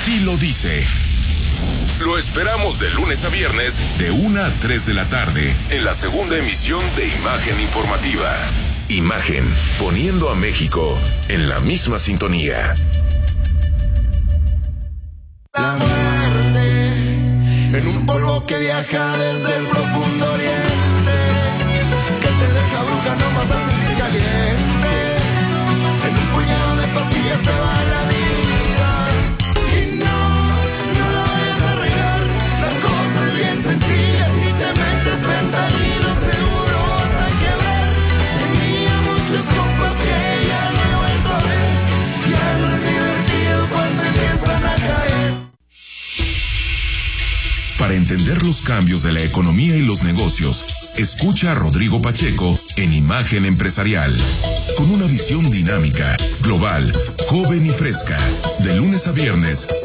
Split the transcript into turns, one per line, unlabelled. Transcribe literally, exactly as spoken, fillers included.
así lo dice. Lo esperamos de lunes a viernes, de una a tres de la tarde, en la segunda emisión de Imagen Informativa. Imagen, poniendo a México en la misma sintonía.
La muerte, en un polvo que viaja desde el profundo oriente, que te deja bruja nomás al sentir caliente, en un puñado de pastillas se va la vida, y no, no lo vayas a arreglar, la cosa es bien sencilla, si te metes fentanilo seguro vas a quebrar, tenía muchos compas que ya no he vuelto a ver, ya no es divertido cuando empiezan a caer.
Para entender los cambios de la economía y los negocios, escucha a Rodrigo Pacheco en Imagen Empresarial. Con una visión dinámica, global, joven y fresca. De lunes a viernes,